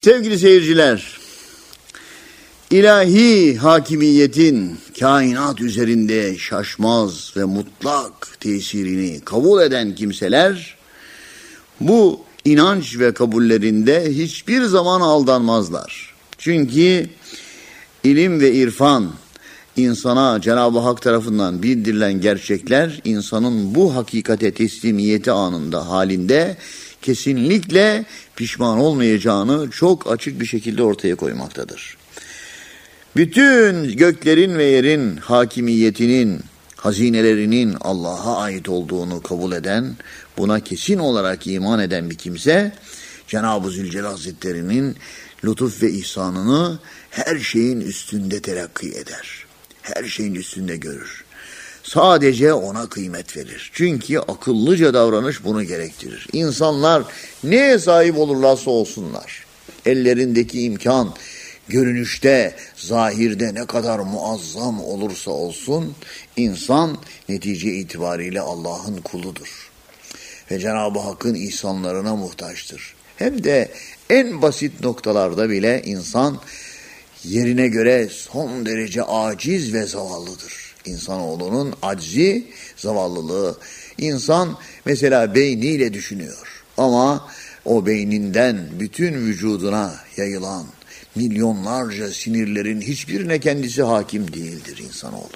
Sevgili seyirciler, ilahi hakimiyetin kainat üzerinde şaşmaz ve mutlak tesirini kabul eden kimseler, bu inanç ve kabullerinde hiçbir zaman aldanmazlar. Çünkü ilim ve irfan, insana Cenab-ı Hak tarafından bildirilen gerçekler, insanın bu hakikate teslimiyeti anında, halinde kesinlikle pişman olmayacağını çok açık bir şekilde ortaya koymaktadır. Bütün göklerin ve yerin hakimiyetinin, hazinelerinin Allah'a ait olduğunu kabul eden, buna kesin olarak iman eden bir kimse, Cenab-ı Zülcelal Hazretleri'nin lütuf ve ihsanını her şeyin üstünde telakki eder. Her şeyin üstünde görür. Sadece ona kıymet verir. Çünkü akıllıca davranış bunu gerektirir. İnsanlar neye sahip olurlarsa olsunlar, ellerindeki imkan, görünüşte, zahirde ne kadar muazzam olursa olsun, insan netice itibariyle Allah'ın kuludur. Ve Cenab-ı Hakk'ın ihsanlarına muhtaçtır. Hem de en basit noktalarda bile insan yerine göre son derece aciz ve zavallıdır. İnsanoğlunun aczi, zavallılığı. İnsan mesela beyniyle düşünüyor. Ama o beyninden bütün vücuduna yayılan milyonlarca sinirlerin hiçbirine kendisi hakim değildir insanoğlu.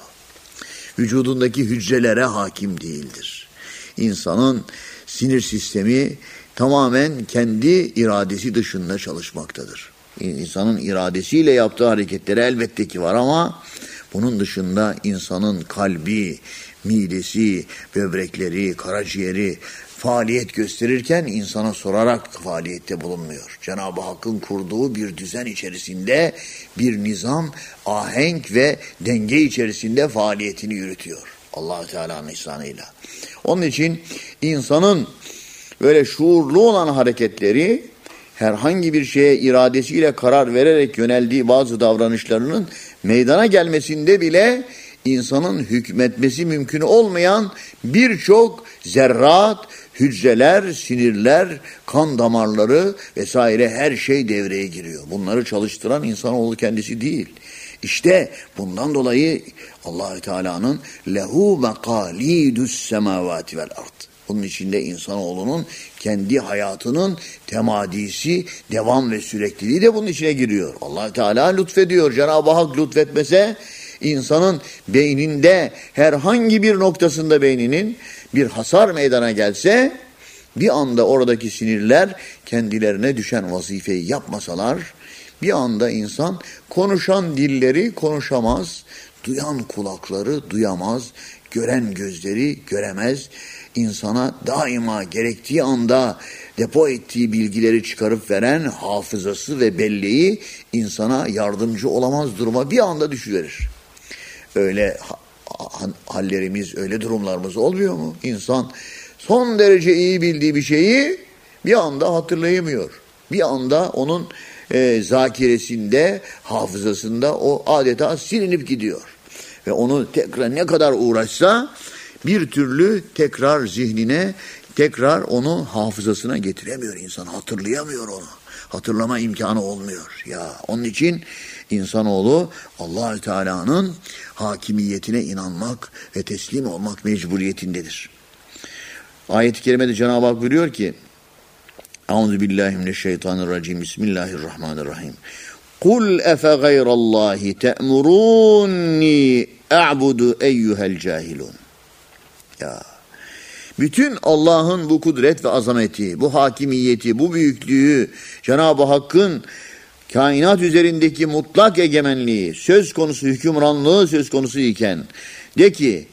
Vücudundaki hücrelere hakim değildir. İnsanın sinir sistemi tamamen kendi iradesi dışında çalışmaktadır. İnsanın iradesiyle yaptığı hareketleri elbette ki var ama bunun dışında insanın kalbi, midesi, böbrekleri, karaciğeri faaliyet gösterirken insana sorarak faaliyette bulunmuyor. Cenab-ı Hakk'ın kurduğu bir düzen içerisinde, bir nizam, ahenk ve denge içerisinde faaliyetini yürütüyor Allah-u Teala'nın ihsanıyla. Onun için insanın böyle şuurlu olan hareketleri, herhangi bir şeye iradesiyle karar vererek yöneldiği bazı davranışlarının meydana gelmesinde bile insanın hükmetmesi mümkün olmayan birçok zerrat, hücreler, sinirler, kan damarları vesaire her şey devreye giriyor. Bunları çalıştıran insanoğlu kendisi değil. İşte bundan dolayı Allah-u Teala'nın lehu mekalidus semavati vel ard. Bunun içinde insanoğlunun kendi hayatının temadisi, devam ve sürekliliği de bunun içine giriyor. Allah Teala lütfediyor. Cenab-ı Hak lütfetmese insanın beyninde herhangi bir noktasında beyninin bir hasar meydana gelse, bir anda oradaki sinirler kendilerine düşen vazifeyi yapmasalar, bir anda insan konuşan dilleri konuşamaz, duyan kulakları duyamaz, gören gözleri göremez. İnsana daima gerektiği anda depo ettiği bilgileri çıkarıp veren hafızası ve belleği insana yardımcı olamaz duruma bir anda düşüverir. Öyle hallerimiz, öyle durumlarımız olmuyor mu? İnsan son derece iyi bildiği bir şeyi bir anda hatırlayamıyor. Bir anda onun zakiresinde, hafızasında o adeta silinip gidiyor. Ve onu tekrar ne kadar uğraşsa bir türlü tekrar zihnine, tekrar onu hafızasına getiremiyor insan. Hatırlayamıyor onu. Hatırlama imkanı olmuyor. Ya onun için insanoğlu Allah-u Teala'nın hakimiyetine inanmak ve teslim olmak mecburiyetindedir. Ayet-i kerimede Cenab-ı Hak buyuruyor ki: Euzubillahimineşşeytanirracim. Bismillahirrahmanirrahim. Kul efe gayrallahi te'murunni a'budu eyyuhel cahilun. Ya, bütün Allah'ın bu kudret ve azameti, bu hakimiyeti, bu büyüklüğü, Cenab-ı Hakk'ın kainat üzerindeki mutlak egemenliği, söz konusu hükümranlığı söz konusu iken, de ki,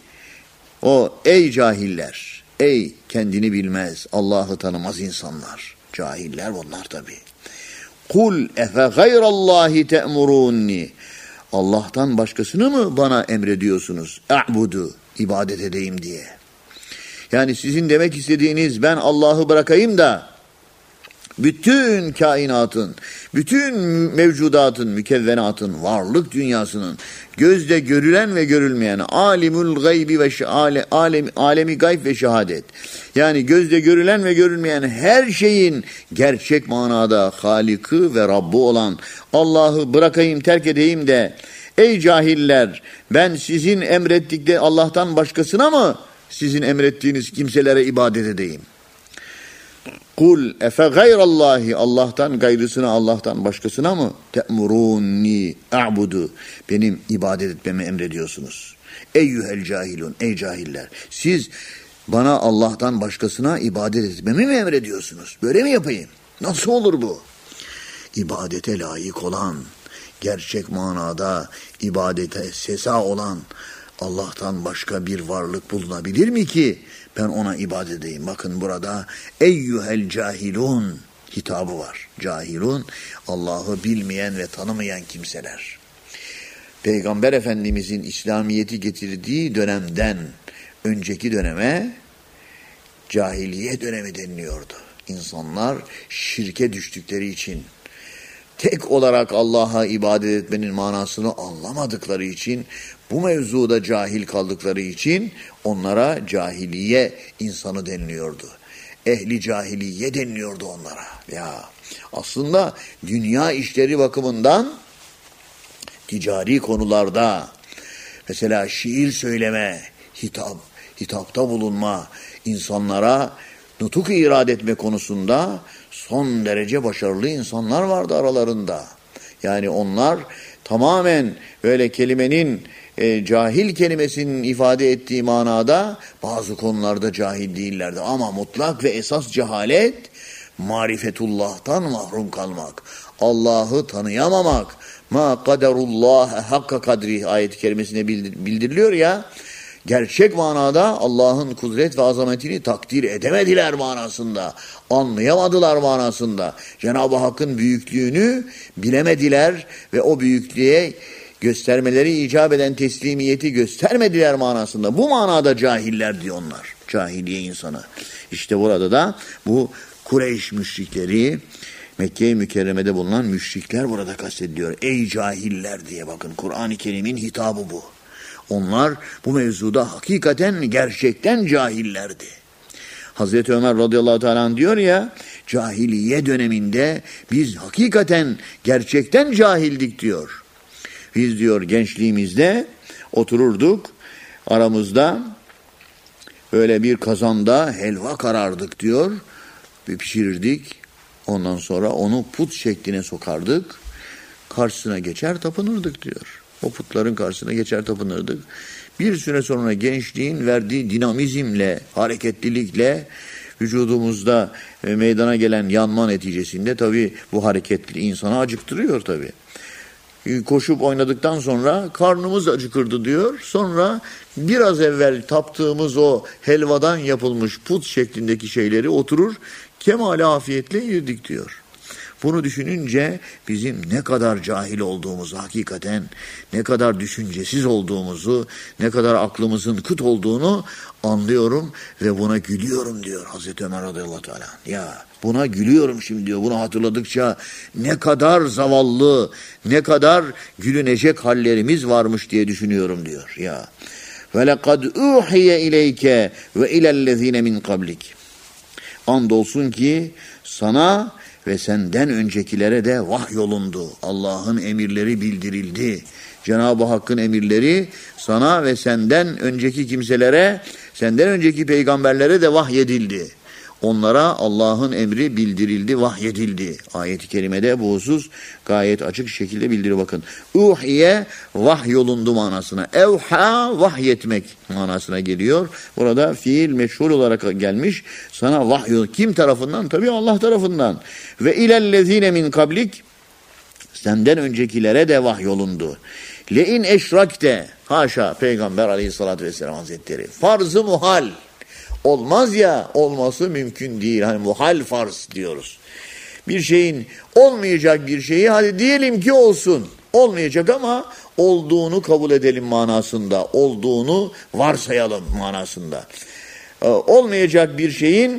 ey cahiller, ey kendini bilmez, Allah'ı tanımaz insanlar, cahiller bunlar tabi. Kul efe gayrallahi te'murunni. Allah'tan başkasını mı bana emrediyorsunuz? A'budu, ibadet edeyim diye. Yani sizin demek istediğiniz ben Allah'ı bırakayım da bütün kainatın, bütün mevcudatın, mükevvenatın, varlık dünyasının, gözde görülen ve görülmeyen, alimul gaybi ve alemi gayb ve şehadet. Yani gözde görülen ve görülmeyen her şeyin gerçek manada Halik'i ve Rabb'ı olan Allah'ı bırakayım, terk edeyim de, ey cahiller, ben sizin emrettikleri Allah'tan başkasına mı sizin emrettiğiniz kimselere ibadet edeyim? Kul efe gayrallahi, Allah'tan gayrısına, Allah'tan başkasına mı te'muruni a'budu, benim ibadet etmemi emrediyorsunuz? Eyyuhel cahilun, ey cahiller, siz bana Allah'tan başkasına ibadet etmemi mi emrediyorsunuz? Böyle mi yapayım? Nasıl olur bu? İbadete layık olan, gerçek manada ibadete sesa olan Allah'tan başka bir varlık bulunabilir mi ki ben ona ibadet edeyim? Bakın burada eyyuhel cahilun hitabı var. Cahilun, Allah'ı bilmeyen ve tanımayan kimseler. Peygamber Efendimizin İslamiyet'i getirdiği dönemden önceki döneme cahiliye dönemi deniliyordu. İnsanlar şirke düştükleri için, tek olarak Allah'a ibadet etmenin manasını anlamadıkları için, bu mevzuda cahil kaldıkları için onlara cahiliye insanı deniliyordu. Ehli cahiliye deniliyordu onlara. Ya aslında dünya işleri bakımından ticari konularda, mesela şiir söyleme, hitapta bulunma, insanlara nutuk irad etme konusunda son derece başarılı insanlar vardı aralarında. Yani onlar tamamen böyle kelimenin, cahil kelimesinin ifade ettiği manada bazı konularda cahil değillerdi. Ama mutlak ve esas cehalet, marifetullah'tan mahrum kalmak, Allah'ı tanıyamamak, ma kaderullah hakka kadri ayet-i kerimesine bildiriliyor ya, gerçek manada Allah'ın kudret ve azametini takdir edemediler manasında, anlayamadılar manasında. Cenab-ı Hakk'ın büyüklüğünü bilemediler ve o büyüklüğe göstermeleri icap eden teslimiyeti göstermediler manasında. Bu manada cahiller diyor onlar. Cahiliye insanı. İşte burada da bu Kureyş müşrikleri, Mekke-i Mükerreme'de bulunan müşrikler burada kastediliyor. Ey cahiller diye, bakın Kur'an-ı Kerim'in hitabı bu. Onlar bu mevzuda hakikaten, gerçekten cahillerdi. Hazreti Ömer radıyallahu teala anh diyor ya, cahiliye döneminde biz hakikaten, gerçekten cahildik diyor. Biz diyor gençliğimizde otururduk, aramızda böyle bir kazanda helva karardık diyor, pişirirdik. Ondan sonra onu put şekline sokardık, karşısına geçer tapınırdık diyor. O putların karşısına geçer tapınırdık. Bir süre sonra gençliğin verdiği dinamizmle, hareketlilikle vücudumuzda meydana gelen yanma neticesinde tabii bu hareketli insanı acıktırıyor tabii. Koşup oynadıktan sonra karnımız acıkırdı diyor. Sonra biraz evvel taptığımız o helvadan yapılmış put şeklindeki şeyleri oturur kemale afiyetle yedik diyor. Bunu düşününce bizim ne kadar cahil olduğumuzu, hakikaten ne kadar düşüncesiz olduğumuzu, ne kadar aklımızın kıt olduğunu anlıyorum ve buna gülüyorum diyor Hazreti Ömer radıyallahu teala. Ya buna gülüyorum şimdi diyor. Bunu hatırladıkça ne kadar zavallı, ne kadar gülünecek hallerimiz varmış diye düşünüyorum diyor. Ya ve lekad uhiye ileyke ve ilellezine min kablik. Andolsun ki sana ve senden öncekilere de vahyolundu. Allah'ın emirleri bildirildi. Cenab-ı Hakk'ın emirleri sana ve senden önceki kimselere, senden önceki peygamberlere de vahyedildi. Onlara Allah'ın emri bildirildi, vahyedildi. Ayet-i kerimede bu husus gayet açık şekilde bildiriyor. Bakın. Uhiye vahyolundu manasına. Evha vahyetmek manasına geliyor. Burada fiil meşhur olarak gelmiş. Sana vahyol. Kim tarafından? Tabii Allah tarafından. Ve ilellezine min kablik, senden öncekilere de vahyolundu. Le'in eşrakte, haşa Peygamber aleyhissalatü vesselam hazretleri, farz-ı muhal. Olmaz ya, olması mümkün değil. Hani muhal farz diyoruz. Bir şeyin olmayacak bir şeyi hadi diyelim ki olsun. Olmayacak ama olduğunu kabul edelim manasında. Olduğunu varsayalım manasında. Olmayacak bir şeyin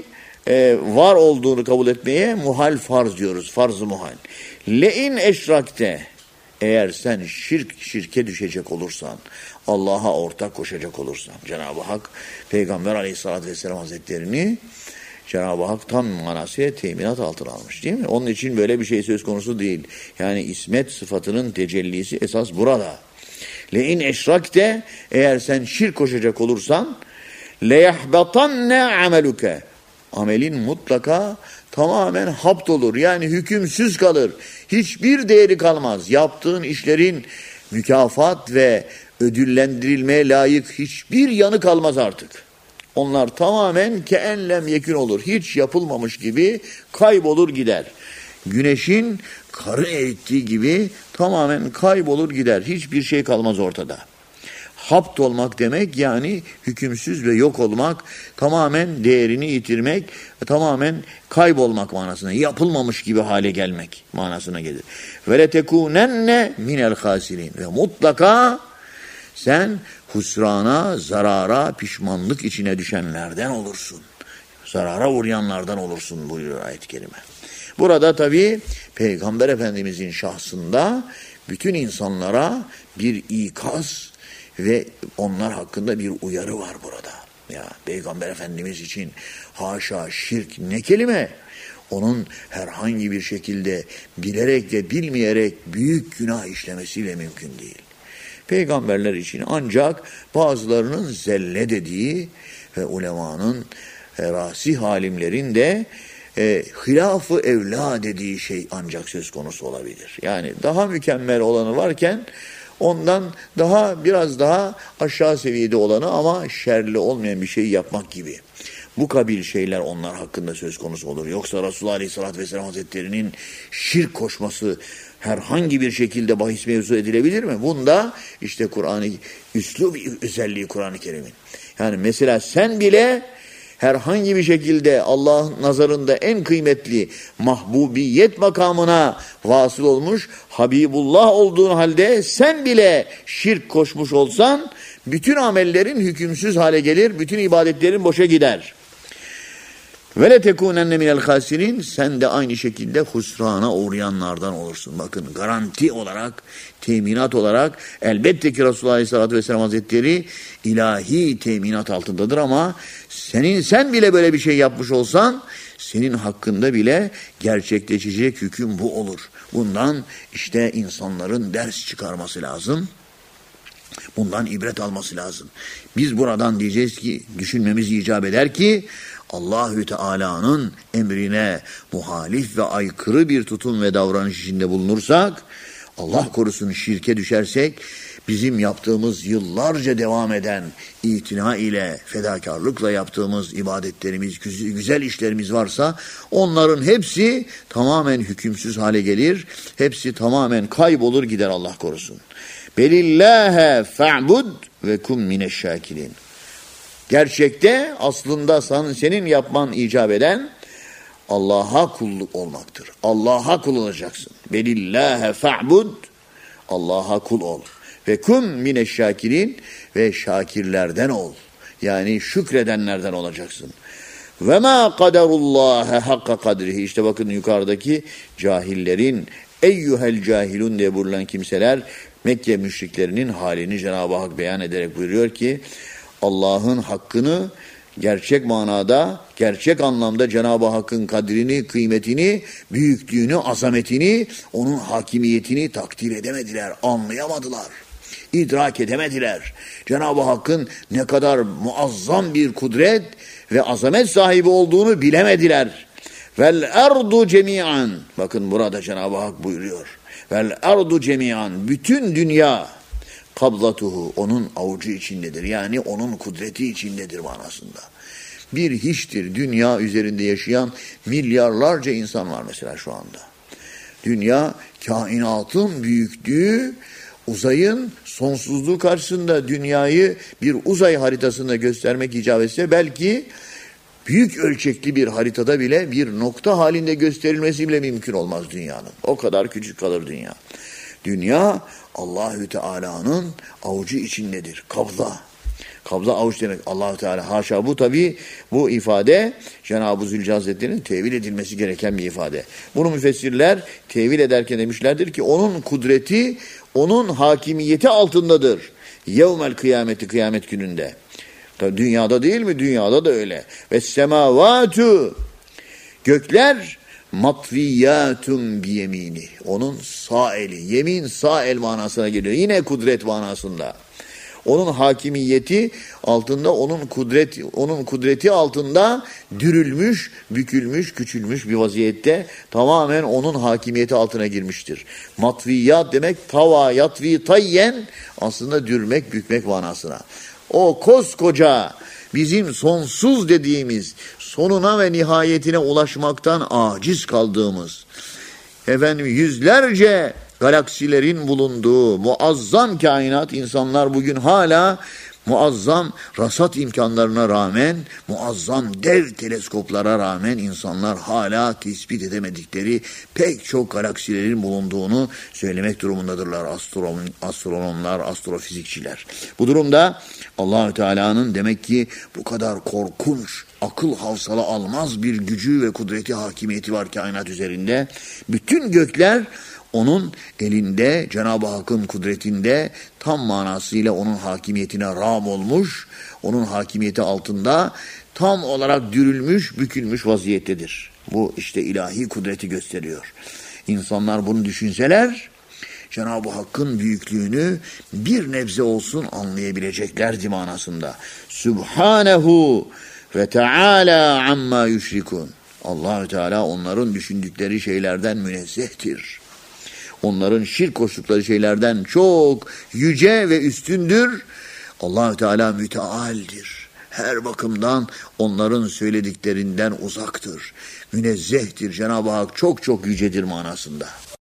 var olduğunu kabul etmeye muhal farz diyoruz. Farz-ı muhal. Le'in eşrakte, eğer sen şirke düşecek olursan, Allah'a ortak koşacak olursan, Cenab-ı Hak Peygamber Aleyhisselatü Vesselam Hazretlerini Cenab-ı Hak tam manasıyla teminat altına almış, değil mi? Onun için böyle bir şey söz konusu değil. Yani ismet sıfatının tecellisi esas burada. Le'in eşrakte, eğer sen şirk koşacak olursan, leyahbatanne ameluke, amelin mutlaka tamamen hapt olur. Yani hükümsüz kalır. Hiçbir değeri kalmaz. Yaptığın işlerin mükafat ve ödüllendirilmeye layık hiçbir yanı kalmaz artık. Onlar tamamen keenlem yekün olur. Hiç yapılmamış gibi kaybolur gider. Güneşin karı erittiği gibi tamamen kaybolur gider. Hiçbir şey kalmaz ortada. Hapt olmak demek yani hükümsüz ve yok olmak, tamamen değerini yitirmek, tamamen kaybolmak manasına, yapılmamış gibi hale gelmek manasına gelir. Ve letekunenne minel hasirin, ve mutlaka sen husrana, zarara, pişmanlık içine düşenlerden olursun. Zarara uğrayanlardan olursun buyuruyor ayet-i kerime. Burada tabii Peygamber Efendimizin şahsında bütün insanlara bir ikaz ve onlar hakkında bir uyarı var burada. Ya Peygamber Efendimiz için haşa şirk ne kelime? Onun herhangi bir şekilde bilerek ve bilmeyerek büyük günah işlemesiyle mümkün değil. Peygamberler için ancak bazılarının zelle dediği ve ulemanın rasih alimlerin de hilaf-ı evla dediği şey ancak söz konusu olabilir. Yani daha mükemmel olanı varken ondan biraz daha aşağı seviyede olanı ama şerli olmayan bir şeyi yapmak gibi. Bu kabil şeyler onlar hakkında söz konusu olur. Yoksa Resulullah Aleyhisselatü Vesselam Hazretleri'nin şirk koşması herhangi bir şekilde bahis mevzu edilebilir mi? Bunda işte Kur'an-ı üslub özelliği Kur'an-ı Kerim'in. Yani mesela sen bile herhangi bir şekilde Allah'ın nazarında en kıymetli mahbubiyet makamına vasıl olmuş Habibullah olduğun halde sen bile şirk koşmuş olsan bütün amellerin hükümsüz hale gelir, bütün ibadetlerin boşa gider. Ve le tekunenne minel hasirin, sen de aynı şekilde husrana uğrayanlardan olursun. Bakın garanti olarak, teminat olarak elbette ki Resulullah Aleyhisselatü Vesselam Hazretleri ilahi teminat altındadır ama sen bile böyle bir şey yapmış olsan senin hakkında bile gerçekleşecek hüküm bu olur. Bundan işte insanların ders çıkarması lazım. Bundan ibret alması lazım. Biz buradan diyeceğiz ki, düşünmemiz icap eder ki Allahü Teala'nın emrine muhalif ve aykırı bir tutum ve davranış içinde bulunursak, Allah korusun şirke düşersek, bizim yaptığımız yıllarca devam eden itina ile, fedakarlıkla yaptığımız ibadetlerimiz, güzel işlerimiz varsa onların hepsi tamamen hükümsüz hale gelir. Hepsi tamamen kaybolur gider Allah korusun. Belillâhe fe'bud ve kum mineşşâkilin. Gerçekte aslında senin yapman icap eden Allah'a kulluk olmaktır. Allah'a kul olacaksın. Belillâhe fe'bud, Allah'a kul ol. Ve kum mineşşâkilin, ve şakirlerden ol. Yani şükredenlerden olacaksın. Ve mâ kaderullâhe hakka kadrihi. İşte bakın yukarıdaki cahillerin, eyyuhel cahilun diye buyurulan kimseler, Mekke müşriklerinin halini Cenab-ı Hak beyan ederek buyuruyor ki, Allah'ın hakkını gerçek manada, gerçek anlamda Cenab-ı Hakk'ın kadrini, kıymetini, büyüklüğünü, azametini, onun hakimiyetini takdir edemediler, anlayamadılar, idrak edemediler. Cenab-ı Hakk'ın ne kadar muazzam bir kudret ve azamet sahibi olduğunu bilemediler. Vel erdu cemian. Bakın burada Cenab-ı Hak buyuruyor. Vel erdu cemian. Bütün dünya kabzatuhu, onun avucu içindedir. Yani onun kudreti içindedir manasında. Bir hiçtir. Dünya üzerinde yaşayan milyarlarca insan var mesela şu anda. Dünya kainatın büyüklüğü, uzayın sonsuzluğu karşısında dünyayı bir uzay haritasında göstermek icap etse belki büyük ölçekli bir haritada bile bir nokta halinde gösterilmesi bile mümkün olmaz dünyanın. O kadar küçük kalır dünya. Dünya Allahü Teala'nın avucu içindedir. Kabza. Kabza avuç demek. Allah-u Teala haşa, bu tabi bu ifade Cenab-ı Zülcelal Hazretleri'nin tevil edilmesi gereken bir ifade. Bunu müfessirler tevil ederken demişlerdir ki onun kudreti, onun hakimiyeti altındadır. Yevmel kıyameti, kıyamet gününde. Tabii dünyada değil mi? Dünyada da öyle. Ve semavatu, gökler matviyatun biyemini. Onun sağ eli. Yemin sağ el manasına geliyor. Yine kudret manasında. Onun hakimiyeti altında, onun kudreti altında dürülmüş, bükülmüş, küçülmüş bir vaziyette tamamen onun hakimiyeti altına girmiştir. Matviyat demek tava, yatvi, tayyen, aslında dürmek, bükmek manasına. O koskoca bizim sonsuz dediğimiz, sonuna ve nihayetine ulaşmaktan aciz kaldığımız, yüzlerce galaksilerin bulunduğu muazzam kainat, insanlar bugün hala muazzam rasat imkanlarına rağmen, muazzam dev teleskoplara rağmen insanlar hala tespit edemedikleri pek çok galaksilerin bulunduğunu söylemek durumundadırlar astronomlar, astrofizikçiler. Bu durumda Allah-u Teala'nın demek ki bu kadar korkunç, akıl havsala almaz bir gücü ve kudreti, hakimiyeti var kainat üzerinde. Bütün gökler onun elinde, Cenab-ı Hakk'ın kudretinde, tam manasıyla onun hakimiyetine rağm olmuş, onun hakimiyeti altında tam olarak dürülmüş, bükülmüş vaziyettedir. Bu işte ilahi kudreti gösteriyor. İnsanlar bunu düşünseler, Cenab-ı Hakk'ın büyüklüğünü bir nebze olsun anlayabileceklerdi manasında. Sübhanehu ve Teala amma yüşrikun. Allah-u Teala onların düşündükleri şeylerden münezzehtir. Onların şirk koştukları şeylerden çok yüce ve üstündür. Allah-u Teala mütealdir. Her bakımdan onların söylediklerinden uzaktır. Münezzehtir. Cenab-ı Hak çok çok yücedir manasında.